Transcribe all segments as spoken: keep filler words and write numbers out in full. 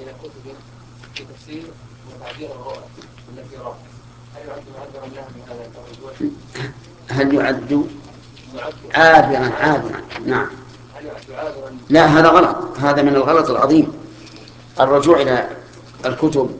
إلى كتب في تفسير وتعبير الرؤى التي يراها، هل يعد معبرا لها من هذا التوجه؟ هل يعد عابرا عابرا؟ نعم. هل يعد عابرا؟ لا، هذا غلط، هذا من الغلط العظيم. الرجوع إلى الكتب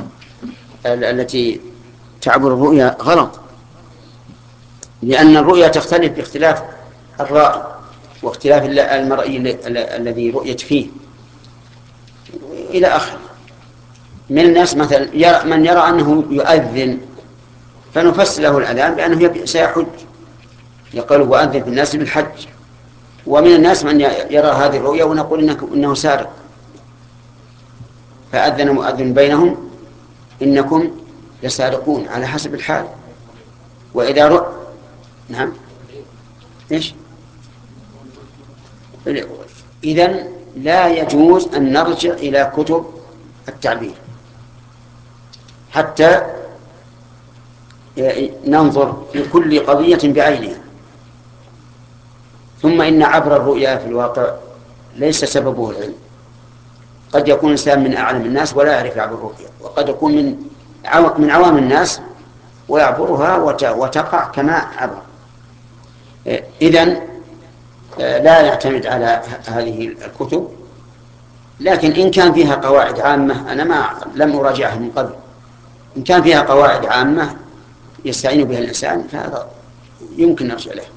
التي تعبر الرؤيا غلط، لأن الرؤيا تختلف باختلاف الرأي واختلاف المرئي الذي رؤيت فيه إلى آخر. من الناس مثلا يرى من يرى أنه يؤذن فنفسر له الأذان بأنه سيحج، يقول وأذن في الناس بالحج. ومن الناس من يرى هذه الرؤيا ونقول إنه, إنه سارق، فأذن مؤذن بينهم إنكم لسارقون، على حسب الحال. وإذا رؤ نعم إيش إذن لا يجوز أن نرجع إلى كتب التعبير حتى ننظر في كل قضية بعينها. ثم إن عبر الرؤيا في الواقع ليس سببه العلم، قد يكون الإنسان من أعلم الناس ولا يعرف يعبر الرؤيا، وقد يكون من من عوام الناس ويعبرها وتقع كما عبر. إذن لا يعتمد على هذه الكتب، لكن إن كان فيها قواعد عامة، أنا ما لم أراجعها من قبل، إن كان فيها قواعد عامة يستعين بها الإنسان فهذا يمكن نرجع له.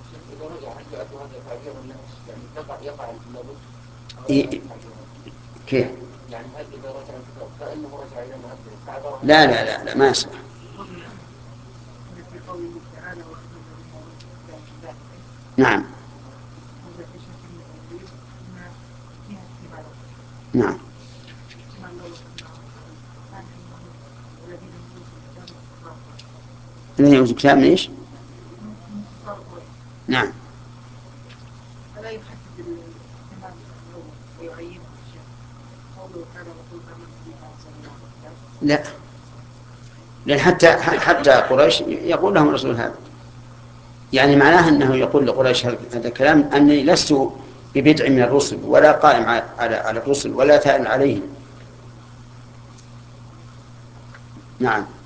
إيه؟ كيف؟ لا لا لا, لا ما يصلح. نعم نعم. الذين يوجد كتاب من إيش؟ نعم. لا، لأن حتى حتى قريش يقول لهم رسول هذا، يعني معناه أنه يقول لقريش هذا الكلام أني لست ببدع من الرسل ولا قائم على على الرسل ولا ثائر عليهم. نعم.